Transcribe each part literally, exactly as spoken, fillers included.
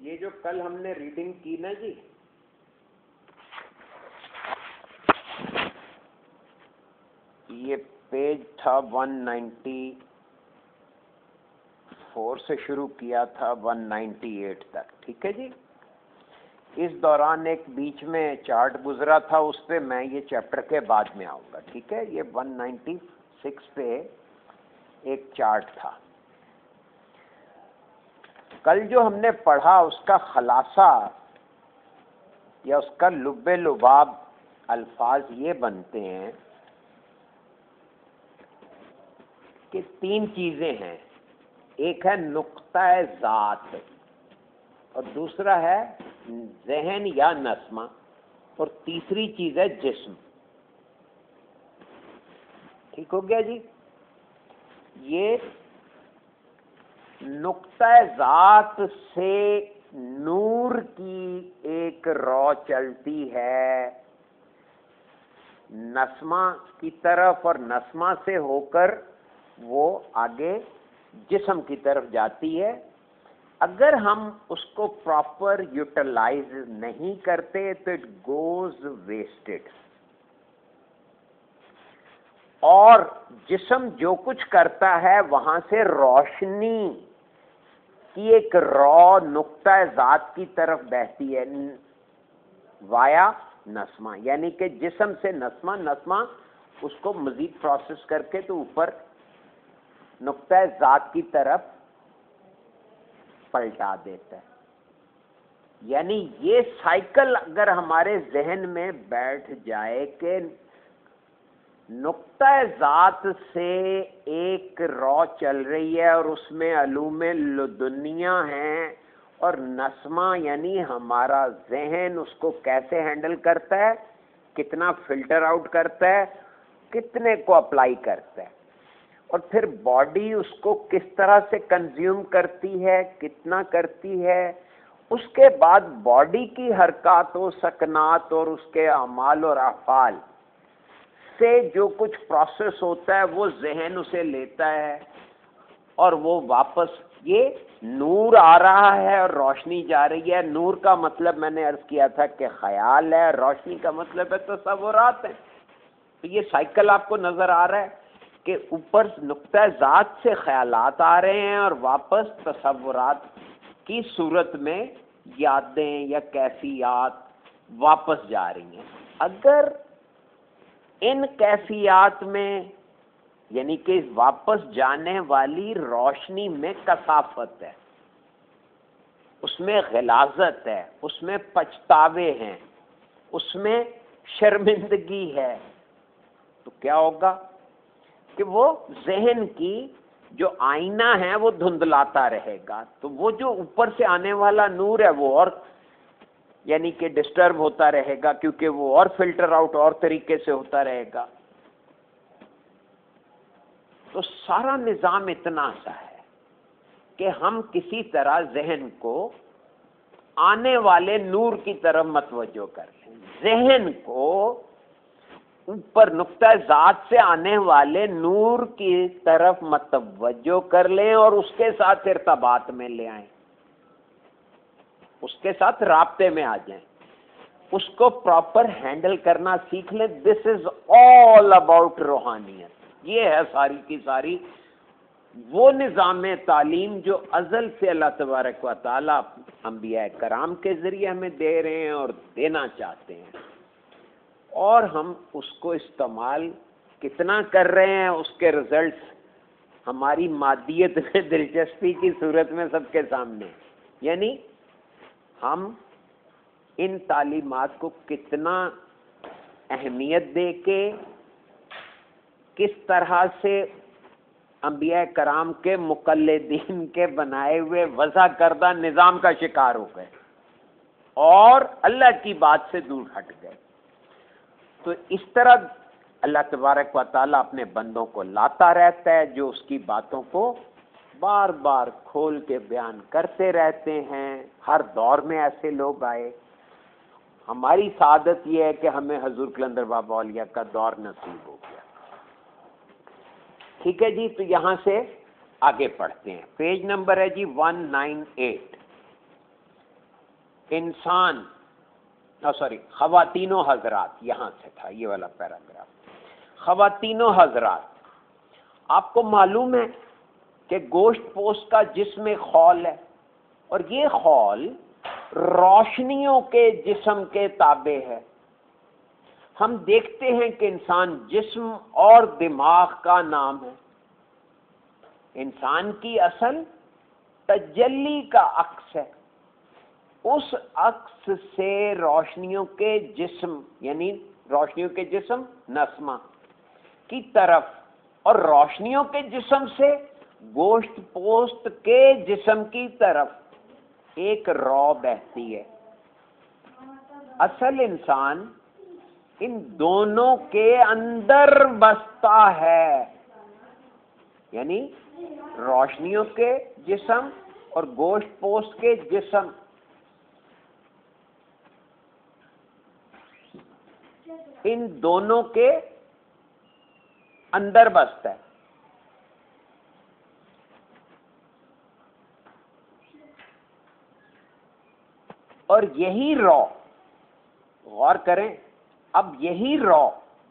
یہ جو کل ہم نے ریڈنگ کی نا جی، یہ پیج تھا ون نائنٹی فور سے شروع کیا تھا ون نائنٹی ایٹ تک، ٹھیک ہے جی۔ اس دوران ایک بیچ میں چارٹ گزرا تھا، اس پہ میں یہ چیپٹر کے بعد میں آؤں گا، ٹھیک ہے۔ یہ ون نائنٹی سکس پہ ایک چارٹ تھا۔ کل جو ہم نے پڑھا اس کا خلاصہ یا اس کا لب لباب الفاظ یہ بنتے ہیں کہ تین چیزیں ہیں، ایک ہے نقطہ ذات، اور دوسرا ہے ذہن یا نسمہ، اور تیسری چیز ہے جسم۔ ٹھیک ہو گیا جی۔ یہ نقطہ ذات سے نور کی ایک رو چلتی ہے نسمہ کی طرف، اور نسمہ سے ہو کر وہ آگے جسم کی طرف جاتی ہے۔ اگر ہم اس کو پراپر یوٹیلائز نہیں کرتے تو اٹ گوز ویسٹڈ، اور جسم جو کچھ کرتا ہے وہاں سے روشنی کی ایک رو نقطہ ذات کی طرف بہتی ہے وایا نسمہ، یعنی کہ جسم سے نسمہ، نسمہ اس کو مزید پروسیس کر کے تو اوپر نقطہ ذات کی طرف پلٹا دیتا ہے۔ یعنی یہ سائیکل اگر ہمارے ذہن میں بیٹھ جائے کہ نقطہ ذات سے ایک رو چل رہی ہے اور اس میں علوم لدنیہ ہیں، اور نسمہ یعنی ہمارا ذہن اس کو کیسے ہینڈل کرتا ہے، کتنا فلٹر آؤٹ کرتا ہے، کتنے کو اپلائی کرتا ہے، اور پھر باڈی اس کو کس طرح سے کنزیوم کرتی ہے، کتنا کرتی ہے، اس کے بعد باڈی کی حرکات و سکنات اور اس کے اعمال اور افعال سے جو کچھ پروسیس ہوتا ہے وہ ذہن اسے لیتا ہے، اور وہ واپس یہ نور آ رہا ہے اور روشنی جا رہی ہے۔ نور کا مطلب میں نے عرض کیا تھا کہ خیال ہے، روشنی کا مطلب ہے تصورات ہیں۔ تو یہ سائیکل آپ کو نظر آ رہا ہے کہ اوپر نقطہ ذات سے خیالات آ رہے ہیں اور واپس تصورات کی صورت میں یادیں یا کیفیات واپس جا رہی ہیں۔ اگر ان کیفیات میں یعنی کہ واپس جانے والی روشنی میں کثافت ہے، اس میں غلاظت ہے، اس میں پچھتاوے ہیں، اس میں شرمندگی ہے، تو کیا ہوگا کہ وہ ذہن کی جو آئینہ ہے وہ دھندلاتا رہے گا، تو وہ جو اوپر سے آنے والا نور ہے وہ اور یعنی کہ ڈسٹرب ہوتا رہے گا، کیونکہ وہ اور فلٹر آؤٹ اور طریقے سے ہوتا رہے گا۔ تو سارا نظام اتنا سا ہے کہ ہم کسی طرح ذہن کو آنے والے نور کی طرف متوجہ کر لیں، ذہن کو اوپر نقطہ ذات سے آنے والے نور کی طرف متوجہ کر لیں اور اس کے ساتھ ارتباط میں لے آئیں، اس کے ساتھ رابطے میں آ جائیں، اس کو پراپر ہینڈل کرنا سیکھ لیں۔ دس از آل اباؤٹ روحانیت، یہ ہے ساری کی ساری وہ نظام تعلیم جو ازل سے اللہ تبارک و تعالیٰ انبیاء کرام کے ذریعے ہمیں دے رہے ہیں اور دینا چاہتے ہیں، اور ہم اس کو استعمال کتنا کر رہے ہیں اس کے رزلٹس ہماری مادیت میں دلچسپی کی صورت میں سب کے سامنے، یعنی ہم ان تعلیمات کو کتنا اہمیت دے کے کس طرح سے انبیاء کرام کے مقلدین کے بنائے ہوئے وضع کردہ نظام کا شکار ہو گئے اور اللہ کی بات سے دور ہٹ گئے۔ تو اس طرح اللہ تبارک و تعالیٰ اپنے بندوں کو لاتا رہتا ہے جو اس کی باتوں کو بار بار کھول کے بیان کرتے رہتے ہیں۔ ہر دور میں ایسے لوگ آئے۔ ہماری سعادت یہ ہے کہ ہمیں حضور قلندر بابا اولیاء کا دور نصیب ہو گیا۔ ٹھیک ہے جی، تو یہاں سے آگے پڑھتے ہیں۔ پیج نمبر ہے جی ون نائن ایٹ۔ انسان سوری خواتین و حضرات، یہاں سے تھا یہ والا پیراگراف۔ خواتین و حضرات، آپ کو معلوم ہے کہ گوشت پوست کا جسم خول ہے، اور یہ خول روشنیوں کے جسم کے تابع ہے۔ ہم دیکھتے ہیں کہ انسان جسم اور دماغ کا نام ہے۔ انسان کی اصل تجلی کا عکس ہے، اس عکس سے روشنیوں کے جسم یعنی روشنیوں کے جسم نسمہ کی طرف، اور روشنیوں کے جسم سے گوشت پوست کے جسم کی طرف ایک رو بہتی ہے۔ اصل انسان ان دونوں کے اندر بستا ہے، یعنی روشنیوں کے جسم اور گوشت پوست کے جسم۔ ان دونوں کے اندر بستا ہے۔ اور یہی رو، غور کریں، اب یہی رو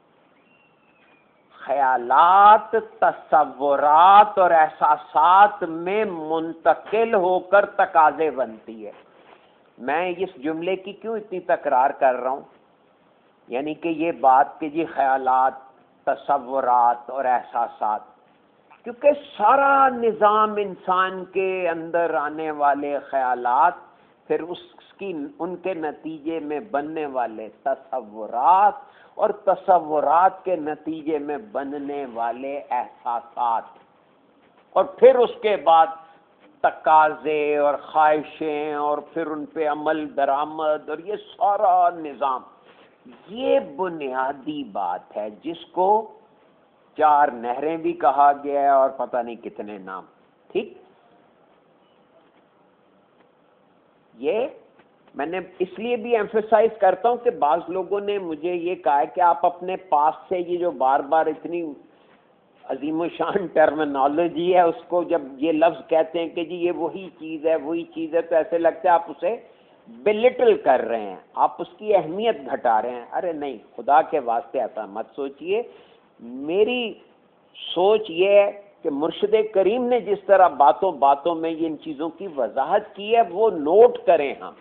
خیالات، تصورات اور احساسات میں منتقل ہو کر تقاضے بنتی ہے۔ میں اس جملے کی کیوں اتنی تکرار کر رہا ہوں؟ یعنی کہ یہ بات کہ جی خیالات، تصورات اور احساسات، کیونکہ سارا نظام انسان کے اندر آنے والے خیالات پھر اس کی ان کے نتیجے میں بننے والے تصورات اور تصورات کے نتیجے میں بننے والے احساسات، اور پھر اس کے بعد تقاضے اور خواہشیں اور پھر ان پہ عمل درآمد، اور یہ سارا نظام، یہ بنیادی بات ہے جس کو چار نہریں بھی کہا گیا ہے اور پتہ نہیں کتنے نام۔ ٹھیک، یہ میں نے اس لیے بھی ایمفیسائز کرتا ہوں کہ بعض لوگوں نے مجھے یہ کہا ہے کہ آپ اپنے پاس سے یہ جو بار بار اتنی عظیم و شان ٹرمینالوجی ہے اس کو جب یہ لفظ کہتے ہیں کہ جی یہ وہی چیز ہے وہی چیز ہے، تو ایسے لگتا ہے آپ اسے بلٹل کر رہے ہیں، آپ اس کی اہمیت گھٹا رہے ہیں۔ ارے نہیں، خدا کے واسطے ایسا مت سوچئے۔ میری سوچ یہ ہے کہ مرشد کریم نے جس طرح باتوں باتوں میں ان چیزوں کی وضاحت کی ہے وہ نوٹ کریں ہم۔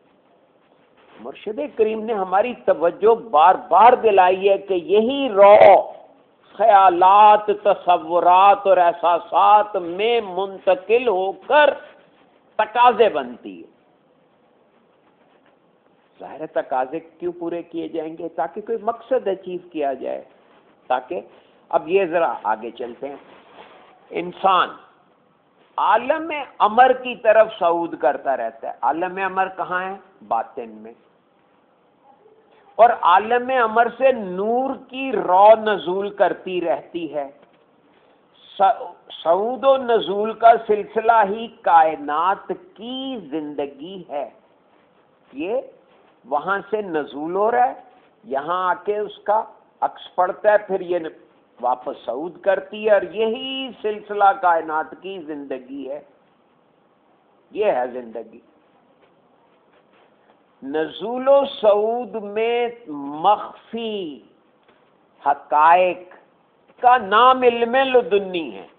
مرشد کریم نے ہماری توجہ بار بار دلائی ہے کہ یہی رو خیالات، تصورات اور احساسات میں منتقل ہو کر تقاضے بنتی ہے۔ ظاہر تقاضے کیوں پورے کیے جائیں گے؟ تاکہ کوئی مقصد اچیو کیا جائے، تاکہ اب یہ ذرا آگے چلتے ہیں۔ انسان عالم امر کی طرف صعود کرتا رہتا ہے۔ عالم امر کہاں ہے؟ باطن میں، اور عالم امر سے نور کی رو نزول کرتی رہتی ہے۔ صعود و نزول کا سلسلہ ہی کائنات کی زندگی ہے۔ یہ وہاں سے نزول ہو رہا ہے، یہاں آ کے اس کا عکس پڑتا ہے، پھر یہ واپس صعود کرتی ہے، اور یہی سلسلہ کائنات کی زندگی ہے۔ یہ ہے زندگی۔ نزول و صعود میں مخفی حقائق کا نام علم لدنی ہے۔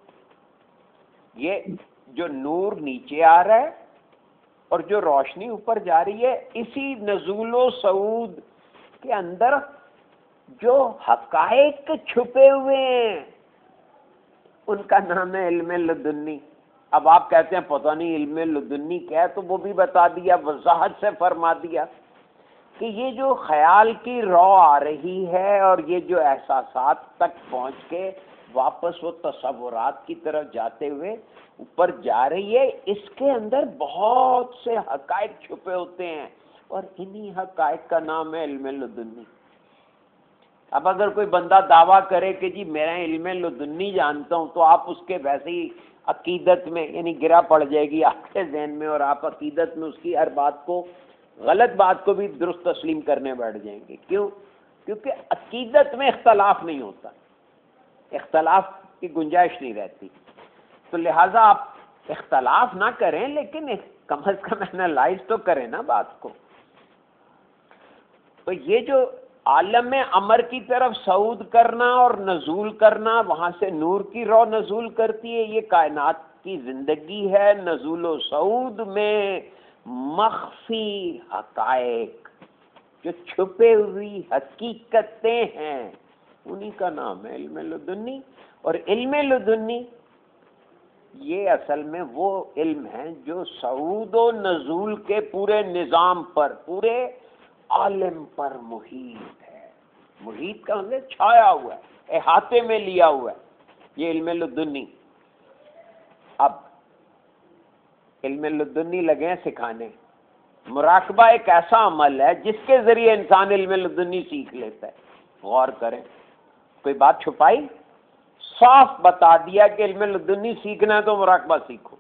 یہ جو نور نیچے آ رہا ہے اور جو روشنی اوپر جا رہی ہے، اسی نزول و صعود کے اندر جو حقائق چھپے ہوئے ہیں ان کا نام ہے علم لدنی۔ اب آپ کہتے ہیں پتہ نہیں علم لدنی کیا ہے، تو وہ بھی بتا دیا، وضاحت سے فرما دیا کہ یہ جو خیال کی رو آ رہی ہے اور یہ جو احساسات تک پہنچ کے واپس وہ تصورات کی طرف جاتے ہوئے اوپر جا رہی ہے، اس کے اندر بہت سے حقائق چھپے ہوتے ہیں، اور انہی حقائق کا نام ہے علم لدنی۔ اب اگر کوئی بندہ دعویٰ کرے کہ جی میں علم لدنی جانتا ہوں، تو آپ اس کے ویسے ہی عقیدت میں یعنی گرا پڑ جائے گی آپ کے ذہن میں، اور آپ عقیدت میں اس کی ہر بات کو، غلط بات کو بھی درست تسلیم کرنے بیٹھ جائیں گے۔ کیوں؟ کیونکہ عقیدت میں اختلاف نہیں ہوتا، اختلاف کی گنجائش نہیں رہتی۔ تو لہٰذا آپ اختلاف نہ کریں لیکن کم از کم انالائز تو کریں نا بات کو. تو یہ جو عالم امر کی طرف صعود کرنا اور نزول کرنا، وہاں سے نور کی رو نزول کرتی ہے، یہ کائنات کی زندگی ہے. نزول و صعود میں مخفی حقائق، جو چھپے ہوئی حقیقتیں ہیں، انہی کا نام ہے علم لدنی. اور علم لدنی یہ اصل میں وہ علم ہے جو صعود و نزول کے پورے نظام پر، پورے عالم پر محیط ہے. محیط کا مطلب چھایا ہوا ہے، احاطے میں لیا ہوا ہے، یہ علم لدنی. اب علم لدنی لگے ہیں سکھانے. مراقبہ ایک ایسا عمل ہے جس کے ذریعے انسان علم لدنی سیکھ لیتا ہے. غور کریں، کوئی بات چھپائی؟ صاف بتا دیا کہ علم لدنی سیکھنا ہے تو مراقبہ سیکھو.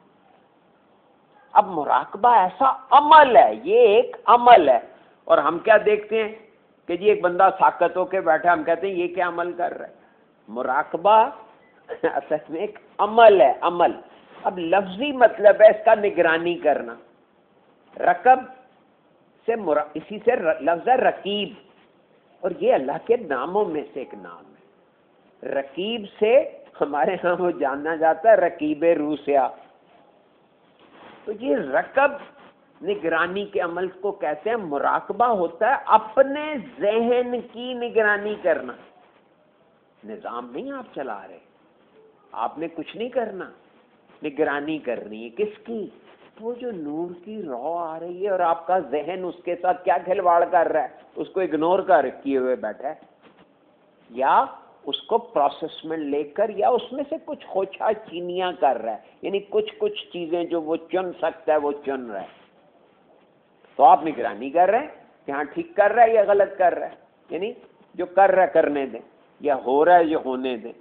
اب مراقبہ ایسا عمل ہے، یہ ایک عمل ہے. اور ہم کیا دیکھتے ہیں کہ جی ایک بندہ ساکت ہو کے بیٹھا، ہم کہتے ہیں یہ کیا عمل کر رہا ہے؟ مراقبہ اصل میں ایک عمل ہے، عمل. اب لفظی مطلب ہے اس کا نگرانی کرنا. رقب سے مرا... اسی سے لفظ ہے رقیب، اور یہ اللہ کے ناموں میں سے ایک نام ہے. رقیب سے ہمارے ہاں وہ جانا جاتا ہے رقیب روسیا. تو یہ رقب نگرانی کے عمل کو کہتے ہیں. مراقبہ ہوتا ہے اپنے ذہن کی نگرانی کرنا. نظام نہیں آپ چلا رہے، آپ نے کچھ نہیں کرنا، نگرانی کرنی ہے. کس کی؟ وہ جو نور کی رو آ رہی ہے اور آپ کا ذہن اس کے ساتھ کیا کھلواڑ کر رہا ہے، اس کو اگنور کر کیے ہوئے بیٹھا ہے، یا اس کو پروسیس میں لے کر، یا اس میں سے کچھ خوچا چینیاں کر رہا ہے. یعنی کچھ کچھ چیزیں جو وہ چن سکتا ہے وہ چن رہا ہے. تو آپ نگرانی کر رہے ہیں کہ ہاں ٹھیک کر رہا ہے یا غلط کر رہا ہے. یعنی جو کر رہا ہے کرنے دیں، یا ہو رہا ہے جو ہونے دیں.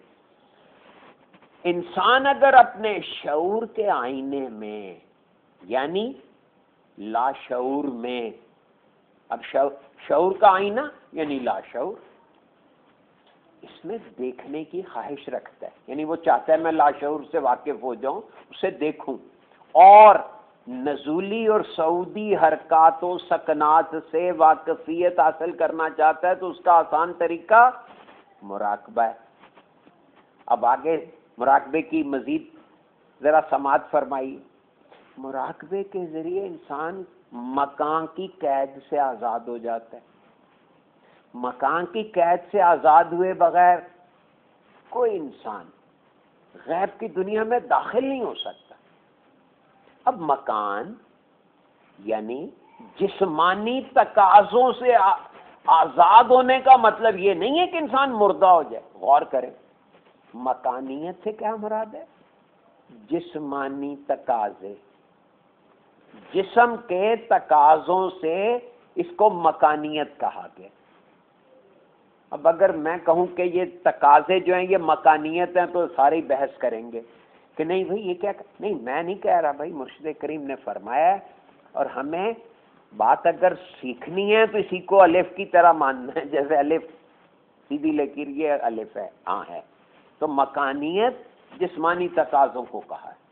انسان اگر اپنے شعور کے آئینے میں، یعنی لاشعور میں، اب شعور کا آئینہ یعنی لاشعور، اس میں دیکھنے کی خواہش رکھتا ہے، یعنی وہ چاہتا ہے میں لاشعور سے واقف ہو جاؤں، اسے دیکھوں، اور نزولی اور صعودی حرکات و سکنات سے واقفیت حاصل کرنا چاہتا ہے، تو اس کا آسان طریقہ مراقبہ ہے. اب آگے مراقبے کی مزید ذرا سماعت فرمائی. مراقبے کے ذریعے انسان مکان کی قید سے آزاد ہو جاتا ہے. مکان کی قید سے آزاد ہوئے بغیر کوئی انسان غیب کی دنیا میں داخل نہیں ہو سکتا. اب مکان یعنی جسمانی تقاضوں سے آزاد ہونے کا مطلب یہ نہیں ہے کہ انسان مردہ ہو جائے. غور کریں، مکانیت سے کیا مراد ہے؟ جسمانی تقاضے، جسم کے تقاضوں سے اس کو مکانیت کہا گیا. اب اگر میں کہوں کہ یہ تقاضے جو ہیں یہ مکانیت ہیں تو ساری بحث کریں گے کہ نہیں بھائی یہ کیا. نہیں، میں نہیں کہہ رہا بھائی، مرشد کریم نے فرمایا ہے. اور ہمیں بات اگر سیکھنی ہے تو اسی کو الف کی طرح ماننا ہے، جیسے الف سیدھی لکیر یہ الف ہے، ہاں ہے. تو مکانیت جسمانی تقاضوں کو کہا ہے.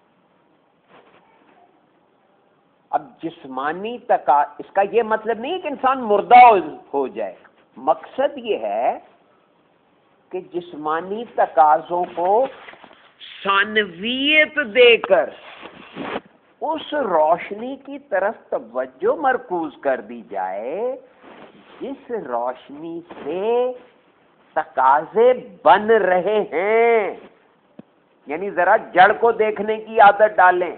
اب جسمانی تقا اس کا یہ مطلب نہیں ہے کہ انسان مردہ ہو جائے. مقصد یہ ہے کہ جسمانی تقاضوں کو ثانویت دے کر اس روشنی کی طرف توجہ مرکوز کر دی جائے جس روشنی سے تقاضے بن رہے ہیں. یعنی ذرا جڑ کو دیکھنے کی عادت ڈالیں.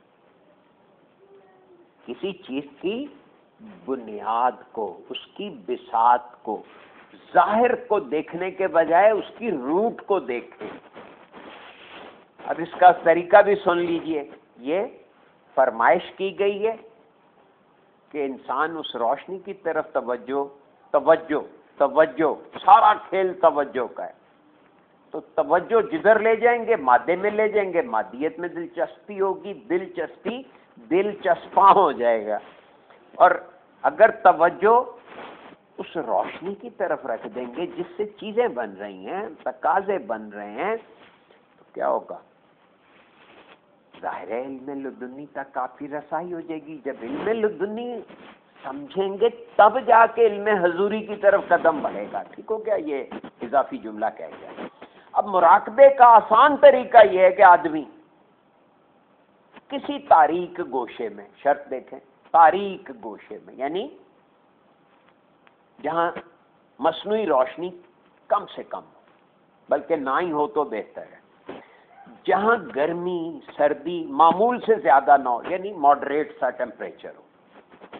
کسی چیز کی بنیاد کو، اس کی بساط کو، ظاہر کو دیکھنے کے بجائے اس کی روٹ کو دیکھیں. اب اس کا طریقہ بھی سن لیجئے. یہ فرمائش کی گئی ہے کہ انسان اس روشنی کی طرف توجہ توجہ توجہ سارا کھیل توجہ کا ہے. تو توجہ جدھر لے جائیں گے مادے میں لے جائیں گے، مادیت میں دلچسپی ہوگی، دلچسپی دلچسپاں ہو جائے گا. اور اگر توجہ اس روشنی کی طرف رکھ دیں گے جس سے چیزیں بن رہی ہیں، تقاضے بن رہے ہیں، تو کیا ہوگا؟ ظاہر ہے علم لدنی تک کافی رسائی ہو جائے گی. جب علم لدنی سمجھیں گے تب جا کے علم حضوری کی طرف قدم بڑھے گا. ٹھیک ہو گیا؟ یہ اضافی جملہ کہہ گیا. اب مراقبے کا آسان طریقہ یہ ہے کہ آدمی کسی تاریک گوشے میں، شرط دیکھیں، تاریک گوشے میں یعنی جہاں مصنوعی روشنی کم سے کم ہو، بلکہ نہ ہی ہو تو بہتر ہے، جہاں گرمی سردی معمول سے زیادہ نہ ہو، یعنی ماڈریٹ سا ٹیمپریچر ہو،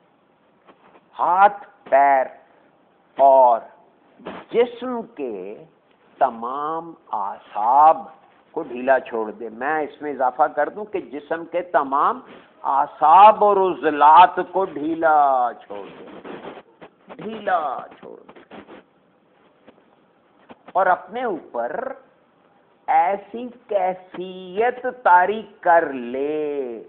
ہاتھ پیر اور جسم کے تمام اعصاب کو ڈھیلا چھوڑ دے. میں اس میں اضافہ کر دوں کہ جسم کے تمام اعصاب اور عضلات کو ڈھیلا چھوڑ دے، ڈھیلا چھوڑ دے، اور اپنے اوپر ایسی کیفیت طاری کر لے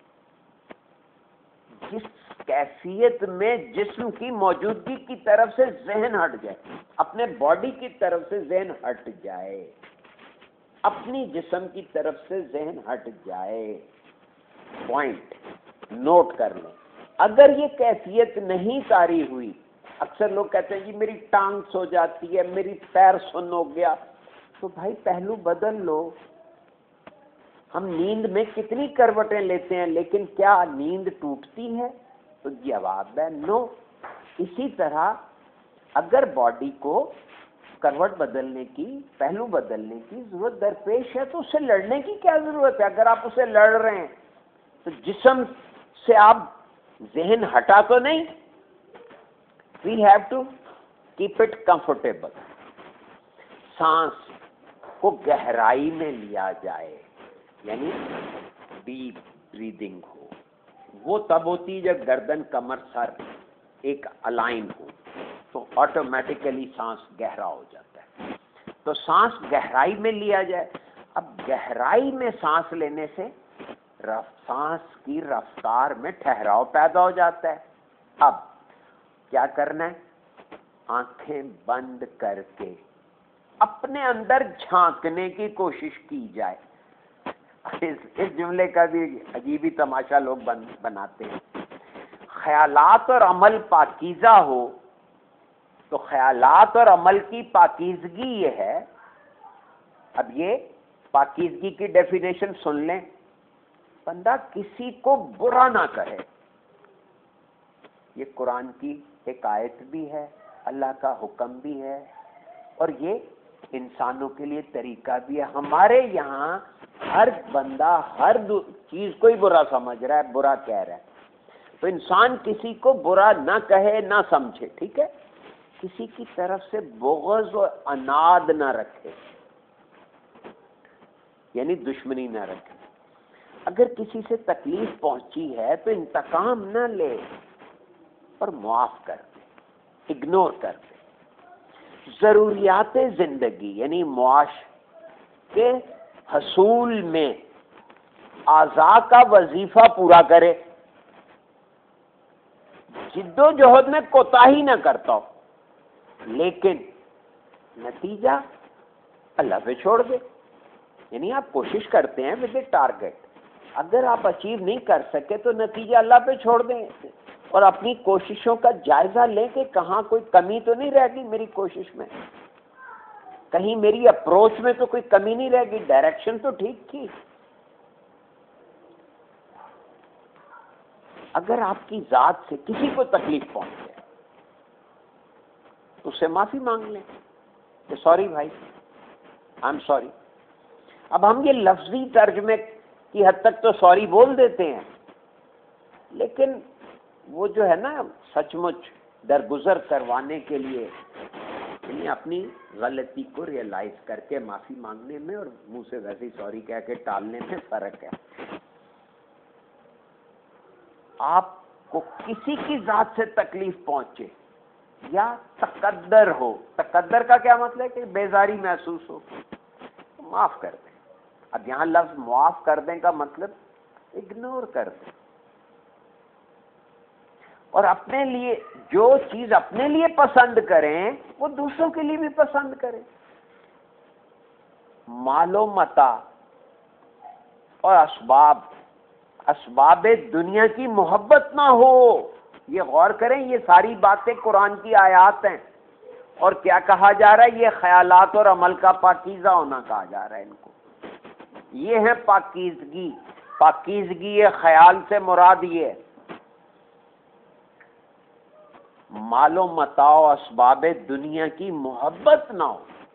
جس کیفیت میں جسم کی موجودگی کی طرف سے ذہن ہٹ جائے، اپنے باڈی کی طرف سے ذہن ہٹ جائے، اپنی جسم کی طرف سے ذہن ہٹ جائے. پوائنٹ نوٹ کر لیں. اگر یہ کیفیت نہیں طاری ہوئی، اکثر لوگ کہتے ہیں جی میری ٹانگ سو جاتی ہے، میری پیر سن ہو گیا، تو بھائی پہلو بدل لو. ہم نیند میں کتنی کروٹیں لیتے ہیں، لیکن کیا نیند ٹوٹتی ہے؟ تو جواب ہے نو. اسی طرح اگر باڈی کو کروٹ بدلنے کی، پہلو بدلنے کی ضرورت درپیش ہے تو اس سے لڑنے کی کیا ضرورت ہے؟ اگر آپ اسے لڑ رہے ہیں تو جسم سے آپ ذہن ہٹا تو نہیں. We have to keep it comfortable. سانس کو گہرائی میں لیا جائے، یعنی ڈیپ بریدنگ ہو. وہ تب ہوتی ہے جب گردن کمر سر ایک الائن ہو، تو آٹومیٹیکلی سانس گہرا ہو جاتا ہے. تو سانس گہرائی میں لیا جائے. اب گہرائی میں سانس لینے سے سانس کی رفتار میں ٹھہراؤ پیدا ہو جاتا ہے. اب کیا کرنا ہے؟ آنکھیں بند کر کے اپنے اندر جھانکنے کی کوشش کی جائے. اس, اس جملے کا بھی عجیب ہی تماشا لوگ بن, بناتے ہیں. خیالات اور عمل پاکیزہ ہو تو خیالات اور عمل کی پاکیزگی یہ ہے. اب یہ پاکیزگی کی ڈیفینیشن سن لیں. بندہ کسی کو برا نہ کہے. یہ قرآن کی ایک آیت بھی ہے، اللہ کا حکم بھی ہے، اور یہ انسانوں کے لیے طریقہ بھی ہے. ہمارے یہاں ہر بندہ ہر چیز کو ہی برا سمجھ رہا ہے، برا کہہ رہا ہے. تو انسان کسی کو برا نہ کہے، نہ سمجھے. ٹھیک ہے؟ کسی کی طرف سے بغض اور عناد نہ رکھے، یعنی دشمنی نہ رکھے. اگر کسی سے تکلیف پہنچی ہے تو انتقام نہ لے اور معاف کر دے، اگنور کر دے. ضروریات زندگی یعنی معاش کے حصول میں اعضاء کا وظیفہ پورا کرے. جد و جہد میں کوتاہی نہ کرتا ہو، لیکن نتیجہ اللہ پہ چھوڑ دے. یعنی آپ کوشش کرتے ہیں ود اے ٹارگیٹ، اگر آپ اچیو نہیں کر سکے تو نتیجہ اللہ پہ چھوڑ دیں، اور اپنی کوششوں کا جائزہ لیں کہ کہاں کوئی کمی تو نہیں رہ گئی میری کوشش میں، کہیں میری اپروچ میں تو کوئی کمی نہیں رہ گئی، ڈائریکشن تو ٹھیک تھی. اگر آپ کی ذات سے کسی کو تکلیف پہنچے تو اس سے معافی مانگ لیں کہ سوری بھائی، آئی ایم سوری. اب ہم یہ لفظی ترجمے کی حد تک تو سوری بول دیتے ہیں، لیکن وہ جو ہے نا سچ مچ درگزر کروانے کے لیے، یعنی اپنی غلطی کو ریئلائز کر کے معافی مانگنے میں اور منہ سے ویسے ہی سوری کہہ کے ٹالنے میں فرق ہے. آپ کو کسی کی ذات سے تکلیف پہنچے یا تقدر ہو، تقدر کا کیا مطلب ہے کہ بیزاری محسوس ہو، معاف کر دیں. اب یہاں لفظ معاف کر دیں کا مطلب اگنور کر دیں، اور اپنے لیے جو چیز اپنے لیے پسند کریں وہ دوسروں کے لیے بھی پسند کریں. مال و متاع اور اسباب اسباب دنیا کی محبت نہ ہو. یہ غور کریں، یہ ساری باتیں قرآن کی آیات ہیں. اور کیا کہا جا رہا ہے؟ یہ خیالات اور عمل کا پاکیزہ ہونا کہا جا رہا ہے ان کو. یہ ہے پاکیزگی. پاکیزگی یہ خیال سے مراد یہ ہے مال و متاع و اسباب دنیا کی محبت نہ ہو.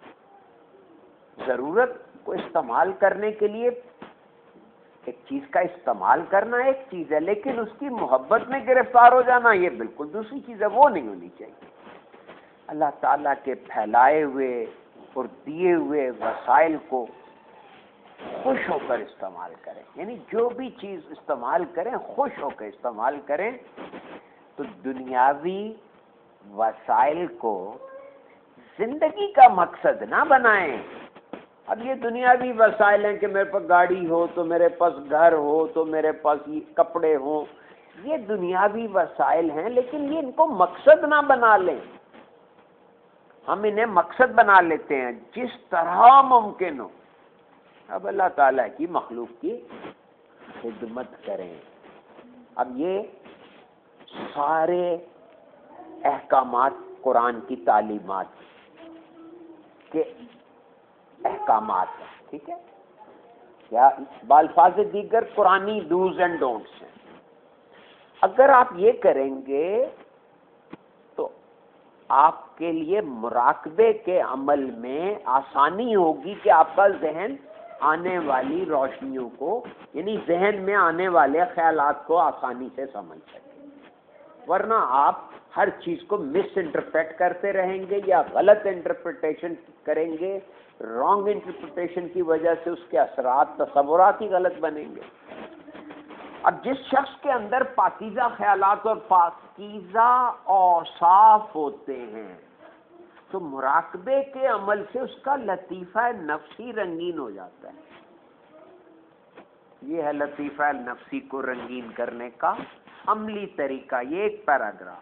ضرورت کو استعمال کرنے کے لیے ایک چیز کا استعمال کرنا ایک چیز ہے، لیکن اس کی محبت میں گرفتار ہو جانا یہ بالکل دوسری چیز ہے، وہ نہیں ہونی چاہیے. اللہ تعالیٰ کے پھیلائے ہوئے اور دیے ہوئے وسائل کو خوش ہو کر استعمال کریں. یعنی جو بھی چیز استعمال کریں خوش ہو کر استعمال کریں. تو دنیاوی وسائل کو زندگی کا مقصد نہ بنائیں. اب یہ دنیاوی وسائل ہیں کہ میرے پاس گاڑی ہو تو میرے پاس گھر ہو تو میرے پاس یہ کپڑے ہوں، یہ دنیاوی وسائل ہیں، لیکن یہ ان کو مقصد نہ بنا لیں. ہم انہیں مقصد بنا لیتے ہیں جس طرح ممکن ہو. اب اللہ تعالیٰ کی مخلوق کی خدمت کریں. اب یہ سارے احکامات قرآن کی تعلیمات کے احکامات ہیں، ٹھیک ہے؟ یا بالفاظ دیگر قرآنی ڈوز اینڈ ڈونٹس ہیں. اگر آپ یہ کریں گے تو آپ کے لیے مراقبے کے عمل میں آسانی ہوگی کہ آپ کا ذہن آنے والی روشنیوں کو، یعنی ذہن میں آنے والے خیالات کو آسانی سے سمجھ سکیں. ورنہ آپ ہر چیز کو مس انٹرپریٹ کرتے رہیں گے یا غلط انٹرپریٹیشن کریں گے. رانگ انٹرپریٹیشن کی وجہ سے اس کے اثرات، تصورات ہی غلط بنیں گے. اب جس شخص کے اندر پاکیزہ خیالات اور پاکیزہ اوصاف ہوتے ہیں تو مراقبے کے عمل سے اس کا لطیفہ نفسی رنگین ہو جاتا ہے. یہ ہے لطیفہ نفسی کو رنگین کرنے کا عملی طریقہ. یہ ایک پیراگراف.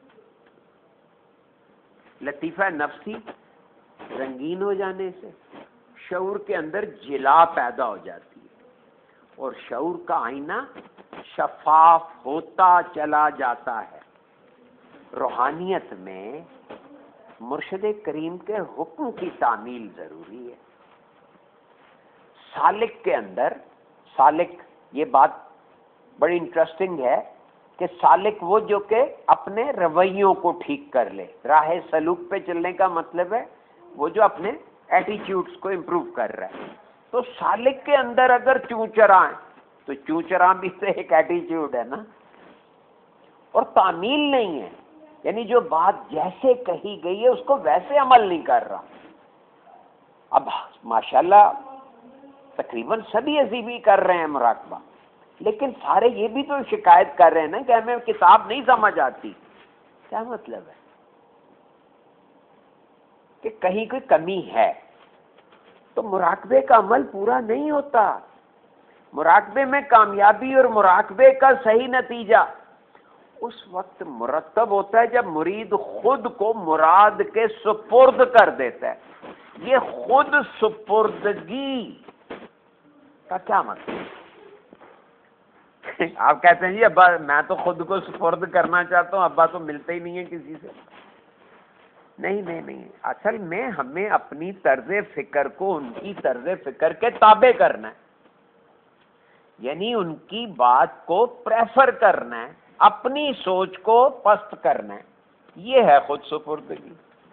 لطیفہ نفسی رنگین ہو جانے سے شعور کے اندر جلا پیدا ہو جاتی ہے اور شعور کا آئینہ شفاف ہوتا چلا جاتا ہے. روحانیت میں مرشد کریم کے حکم کی تعمیل ضروری ہے. سالک کے اندر، سالک، یہ بات بڑی انٹرسٹنگ ہے کہ سالک وہ جو کہ اپنے رویوں کو ٹھیک کر لے. راہ سلوک پہ چلنے کا مطلب ہے وہ جو اپنے ایٹیچیوڈز کو امپروو کر رہا ہے. تو سالک کے اندر اگر چوں چراں ہے تو چوں چراں بھی تو ایک ایٹیچیوڈ ہے نا، اور تعمیل نہیں ہے. یعنی جو بات جیسے کہی گئی ہے اس کو ویسے عمل نہیں کر رہا. اب ماشاءاللہ تقریباً سبھی عزیبی کر رہے ہیں مراقبہ، لیکن سارے یہ بھی تو شکایت کر رہے ہیں نا کہ ہمیں کتاب نہیں سمجھ آتی. کیا مطلب ہے؟ کہ کہیں کوئی کمی ہے تو مراقبے کا عمل پورا نہیں ہوتا. مراقبے میں کامیابی اور مراقبے کا صحیح نتیجہ اس وقت مرتب ہوتا ہے جب مرید خود کو مراد کے سپرد کر دیتا ہے. یہ خود سپردگی کا کیا مطلب؟ آپ کہتے ہیں جی ابا میں تو خود کو سپرد کرنا چاہتا ہوں، ابا تو ملتے ہی نہیں ہیں کسی سے. نہیں نہیں نہیں، اصل میں ہمیں اپنی طرز فکر کو ان کی طرز فکر کے تابع کرنا ہے. یعنی ان کی بات کو پریفر کرنا ہے، اپنی سوچ کو پست کرنا ہے. یہ ہے خود سپردگی.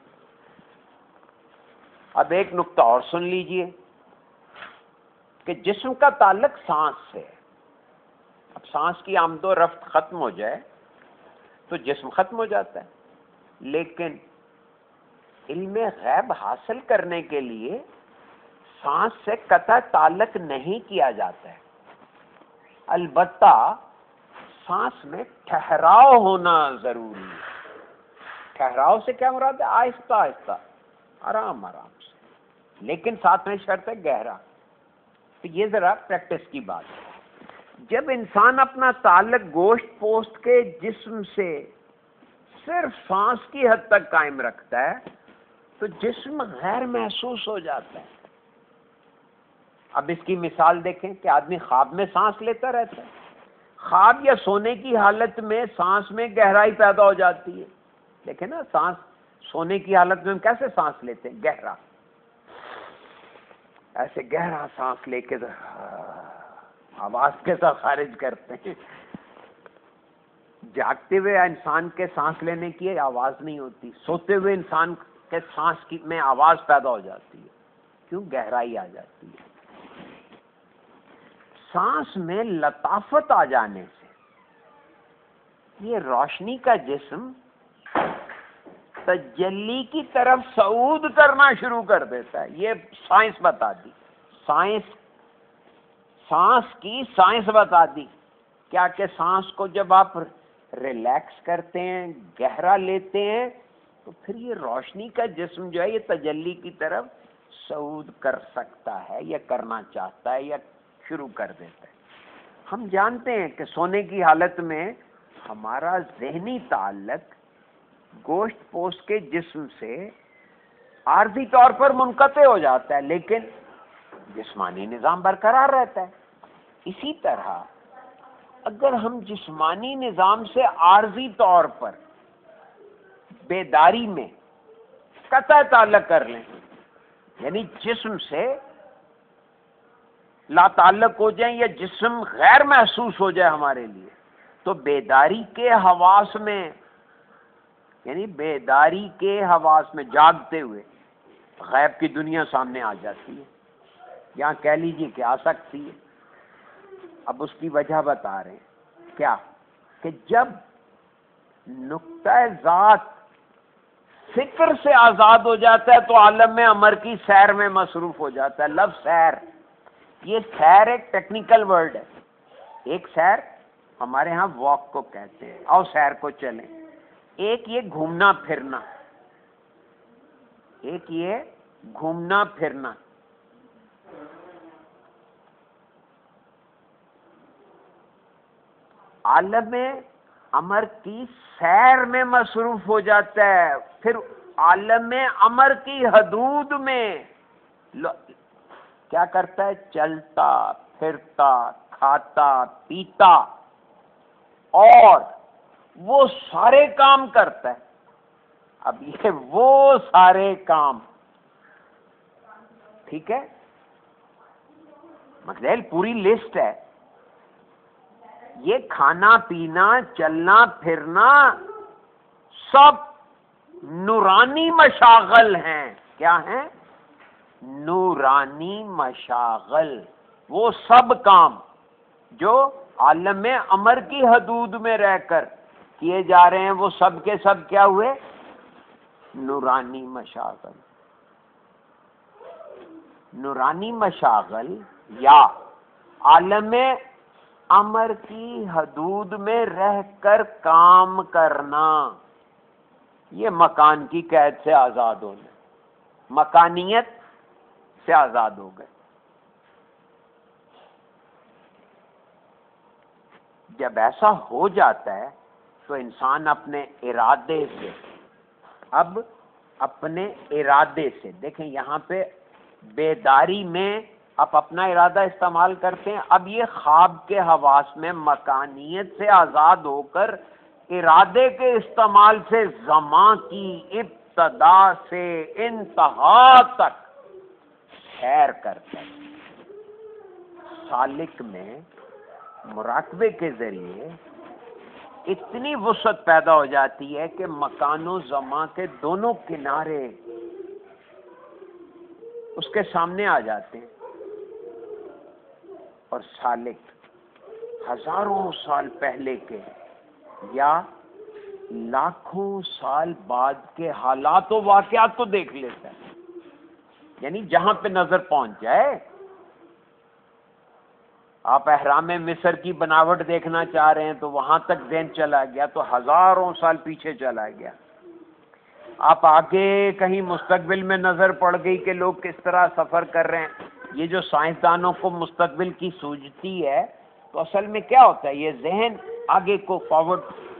اب ایک نقطہ اور سن لیجئے کہ جسم کا تعلق سانس سے ہے. اب سانس کی آمد و رفت ختم ہو جائے تو جسم ختم ہو جاتا ہے. لیکن علم غیب حاصل کرنے کے لیے سانس سے قطع تعلق نہیں کیا جاتا ہے. البتہ سانس میں ٹھہراؤ ہونا ضروری ہے. ٹھہراؤ سے کیا مراد ہے؟ آہستہ آہستہ، آرام آرام سے، لیکن ساتھ میں شرط ہے گہرا. تو یہ ذرا پریکٹس کی بات ہے. جب انسان اپنا تعلق گوشت پوست کے جسم سے صرف سانس کی حد تک قائم رکھتا ہے تو جسم غیر محسوس ہو جاتا ہے. اب اس کی مثال دیکھیں کہ آدمی خواب میں سانس لیتا رہتا ہے، خواب یا سونے کی حالت میں سانس میں گہرائی پیدا ہو جاتی ہے. دیکھیں نا، سانس سونے کی حالت میں ہم کیسے سانس لیتے ہیں؟ گہرا، ایسے گہرا سانس لے کے آواز کے ساتھ خارج کرتے ہیں. جاگتے ہوئے انسان کے سانس لینے کی آواز نہیں ہوتی، سوتے ہوئے انسان کے سانس کی میں آواز پیدا ہو جاتی ہے. کیوں؟ گہرائی آ جاتی ہے. سانس میں لطافت آ جانے سے یہ روشنی کا جسم تجلی کی طرف صعود کرنا شروع کر دیتا ہے. یہ سائنس بتا دی، سائنس سانس کی سائنس بتا دی. کیا کہ سانس کو جب آپ ریلیکس کرتے ہیں، گہرا لیتے ہیں، تو پھر یہ روشنی کا جسم جو ہے یہ تجلی کی طرف صعود کر سکتا ہے یا کرنا چاہتا ہے یا شروع کر دیتا ہے. ہم جانتے ہیں کہ سونے کی حالت میں ہمارا ذہنی تعلق گوشت پوست کے جسم سے عارضی طور پر منقطع ہو جاتا ہے، لیکن جسمانی نظام برقرار رہتا ہے. اسی طرح اگر ہم جسمانی نظام سے عارضی طور پر بیداری میں قطع تعلق کر لیں، یعنی جسم سے لا تعلق ہو جائیں یا جسم غیر محسوس ہو جائے ہمارے لیے، تو بیداری کے حواس میں، یعنی بیداری کے حواس میں جاگتے ہوئے غیب کی دنیا سامنے آ جاتی ہے، یہاں کہہ لیجیے کہ آ سکتی ہے. اب اس کی وجہ بتا رہے ہیں. کیا؟ کہ جب نقطہ ذات فکر سے آزاد ہو جاتا ہے تو عالم میں امر کی سیر میں مصروف ہو جاتا ہے. لفظ سیر، یہ سیر ایک ٹیکنیکل ورڈ ہے. ایک سیر ہمارے ہاں واک کو کہتے ہیں، آؤ سیر کو چلیں. ایک یہ گھومنا پھرنا، ایک یہ گھومنا پھرنا. عالم امر کی سیر میں مصروف ہو جاتا ہے، پھر عالم امر کی حدود میں کیا کرتا ہے؟ چلتا پھرتا، کھاتا پیتا اور وہ سارے کام کرتا ہے. اب یہ وہ سارے کام، ٹھیک ہے، مطلب پوری لسٹ ہے. یہ کھانا پینا چلنا پھرنا سب نورانی مشاغل ہیں. کیا ہیں؟ نورانی مشاغل. وہ سب کام جو عالم امر کی حدود میں رہ کر کیے جا رہے ہیں، وہ سب کے سب کیا ہوئے؟ نورانی مشاغل. نورانی مشاغل یا عالم امر کی حدود میں رہ کر کام کرنا، یہ مکان کی قید سے آزاد ہونا، مکانیت سے آزاد ہو گئے. جب ایسا ہو جاتا ہے تو انسان اپنے ارادے سے، اب اپنے ارادے سے دیکھیں یہاں پہ بیداری میں آپ اپنا ارادہ استعمال کرتے ہیں. اب یہ خواب کے حواس میں مکانیت سے آزاد ہو کر ارادے کے استعمال سے زمان کی ابتدا سے انتہا تک سیر کرتا ہے. سالک میں مراقبے کے ذریعے اتنی وسعت پیدا ہو جاتی ہے کہ مکان و زمان کے دونوں کنارے اس کے سامنے آ جاتے ہیں، اور سالک ہزاروں سال پہلے کے یا لاکھوں سال بعد کے حالات و واقعات کو دیکھ لیتا ہے. یعنی جہاں پہ نظر پہنچ جائے. آپ احرام مصر کی بناوٹ دیکھنا چاہ رہے ہیں تو وہاں تک ذہن چلا گیا تو ہزاروں سال پیچھے چلا گیا. آپ آگے کہیں مستقبل میں نظر پڑ گئی کہ لوگ کس طرح سفر کر رہے ہیں. یہ جو سائنسدانوں کو مستقبل کی سوجتی ہے تو اصل میں کیا ہوتا ہے؟ یہ ذہن آگے کو فارورڈ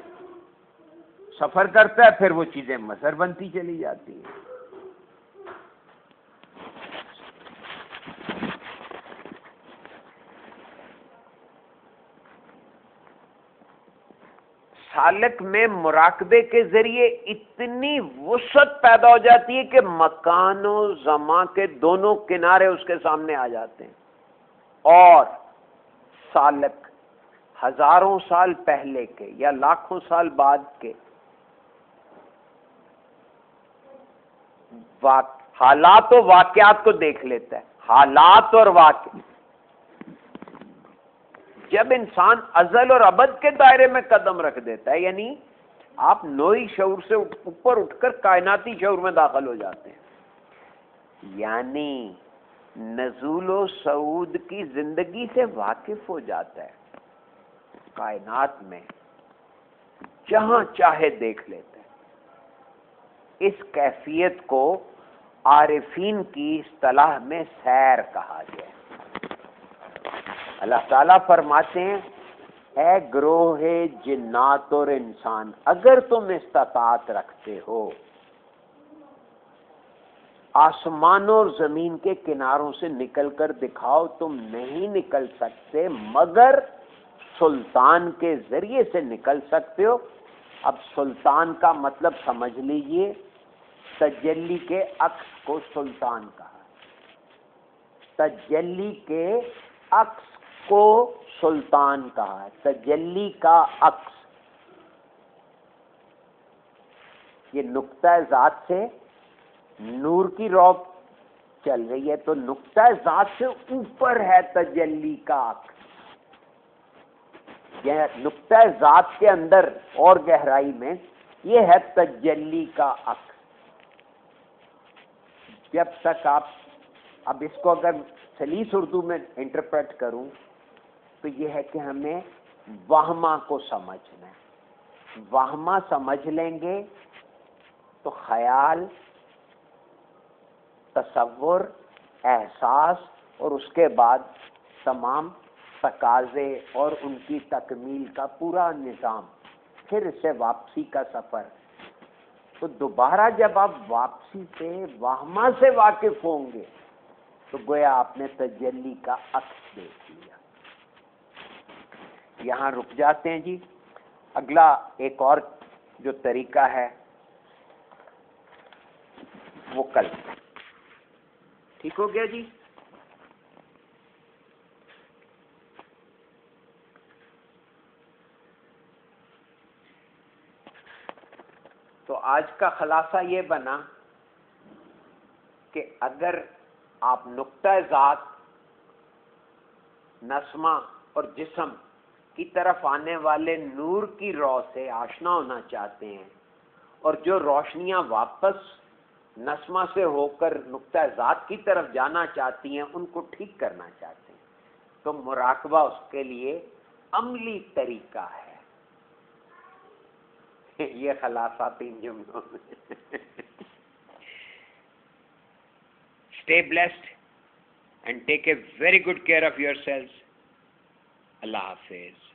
سفر کرتا ہے، پھر وہ چیزیں مظہر بنتی چلی جاتی ہیں. سالک میں مراقبے کے ذریعے اتنی وسعت پیدا ہو جاتی ہے کہ مکان و زمان کے دونوں کنارے اس کے سامنے آ جاتے ہیں، اور سالک ہزاروں سال پہلے کے یا لاکھوں سال بعد کے حالات و واقعات کو دیکھ لیتا ہے. حالات اور واقع جب انسان ازل اور ابد کے دائرے میں قدم رکھ دیتا ہے، یعنی آپ نوئی شعور سے اوپر اٹھ کر کائناتی شعور میں داخل ہو جاتے ہیں، یعنی نزول و صعود کی زندگی سے واقف ہو جاتا ہے، کائنات میں جہاں چاہے دیکھ لیتا ہے. اس کیفیت کو عارفین کی اصطلاح میں سیر کہا گیا ہے. اللہ تعالیٰ فرماتے ہیں اے گروہ جنات اور انسان، اگر تم استطاعت رکھتے ہو آسمانوں اور زمین کے کناروں سے نکل کر دکھاؤ. تم نہیں نکل سکتے مگر سلطان کے ذریعے سے نکل سکتے ہو. اب سلطان کا مطلب سمجھ لیجئے، تجلی کے عکس کو سلطان کہا، تجلی کے عکس کو سلطان کہا ہے. تجلی کا عکس یہ نقطہ ذات سے نور کی روب چل رہی ہے تو نقطہ ذات سے اوپر ہے تجلی کا عکس. یہ نقطہ ذات کے اندر اور گہرائی میں یہ ہے تجلی کا عکس. جب تک آپ اب اس کو اگر سلیس اردو میں انٹرپریٹ کروں تو یہ ہے کہ ہمیں وہمہ کو سمجھنا ہے. وہمہ سمجھ لیں گے تو خیال، تصور، احساس اور اس کے بعد تمام تقاضے اور ان کی تکمیل کا پورا نظام، پھر اسے واپسی کا سفر. تو دوبارہ جب آپ واپسی سے وہمہ سے واقف ہوں گے تو گویا آپ نے تجلی کا عکس دیکھ لیا. یہاں رک جاتے ہیں جی. اگلا ایک اور جو طریقہ ہے وہ کل. ٹھیک ہو گیا جی؟ تو آج کا خلاصہ یہ بنا کہ اگر آپ نقطہ ذات، نسمہ اور جسم کی طرف آنے والے نور کی رو سے آشنا ہونا چاہتے ہیں اور جو روشنیاں واپس نسمہ سے ہو کر نقطہ ذات کی طرف جانا چاہتی ہیں ان کو ٹھیک کرنا چاہتے ہیں، تو مراقبہ اس کے لیے عملی طریقہ ہے. یہ خلاصہ تین جملوں میں. Stay blessed and take a very good care of yourselves. Allah Hafiz.